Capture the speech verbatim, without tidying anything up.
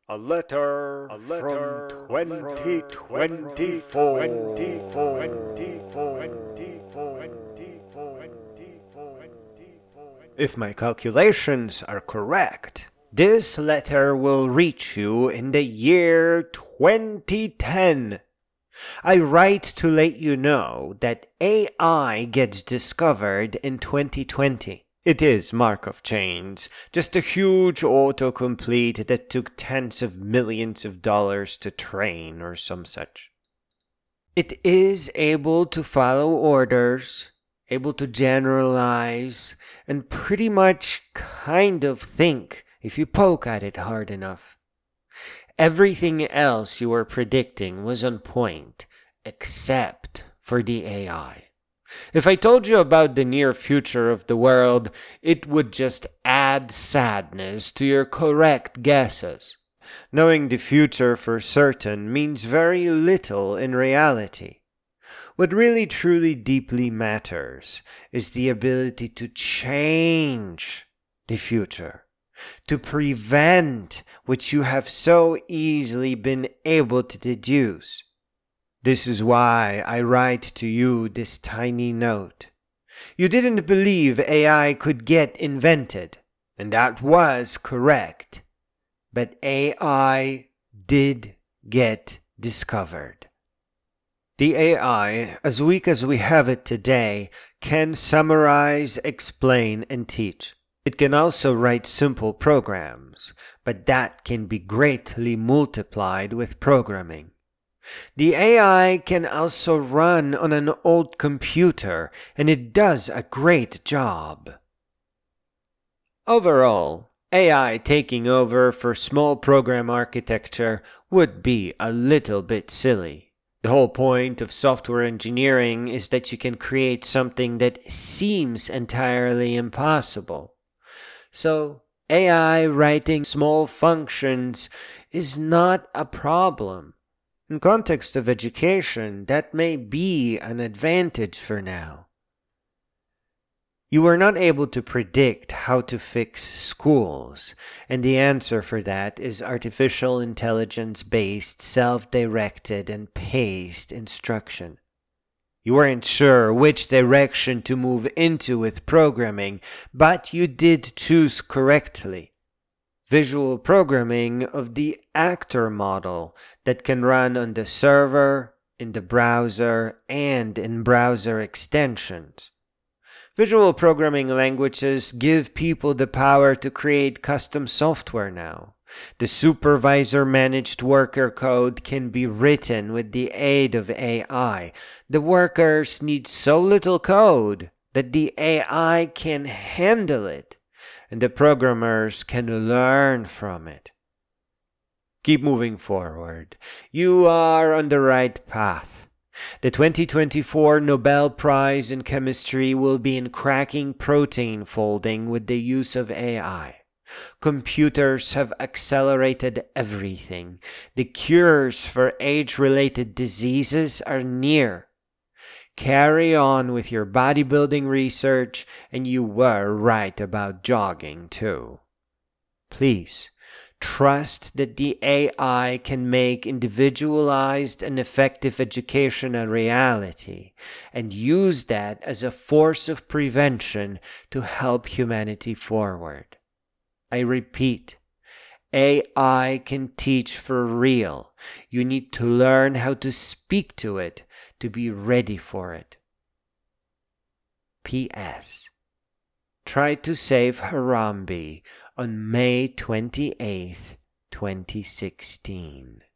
A letter, a letter from twenty twenty-four. If my calculations are correct, this letter will reach you in the year twenty ten. I write to let you know that A I gets discovered in twenty twenty. It is Markov chains, just a huge autocomplete that took tens of millions of dollars to train or some such. It is able to follow orders, able to generalize, and pretty much kind of think if you poke at it hard enough. Everything else you were predicting was on point, except for the A I. If I told you about the near future of the world, it would just add sadness to your correct guesses. Knowing the future for certain means very little in reality. What really truly deeply matters is the ability to change the future, to prevent what you have so easily been able to deduce. This is why I write to you this tiny note. You didn't believe A I could get invented, and that was correct. But A I did get discovered. The A I, as weak as we have it today, can summarize, explain, and teach. It can also write simple programs, but that can be greatly multiplied with programming. The A I can also run on an old computer, and it does a great job. Overall, A I taking over for small program architecture would be a little bit silly. The whole point of software engineering is that you can create something that seems entirely impossible. So, A I writing small functions is not a problem. In context of education, that may be an advantage for now. You are not able to predict how to fix schools, and the answer for that is artificial intelligence-based, self-directed, and paced instruction. You weren't sure which direction to move into with programming, but you did choose correctly. Visual programming of the actor model that can run on the server, in the browser, and in browser extensions. Visual programming languages give people the power to create custom software now. The supervisor-managed worker code can be written with the aid of A I. The workers need so little code that the A I can handle it, and the programmers can learn from it. Keep moving forward. You are on the right path. The twenty twenty-four Nobel Prize in Chemistry will be in cracking protein folding with the use of A I. Computers have accelerated everything. The cures for age-related diseases are near. Carry on with your bodybuilding research, and you were right about jogging too. Please, trust that the A I can make individualized and effective education a reality, and use that as a force of prevention to help humanity forward. I repeat, A I can teach for real. You need to learn how to speak to it to be ready for it. P S. Try to save Harambe on May twenty-eighth, twenty sixteen.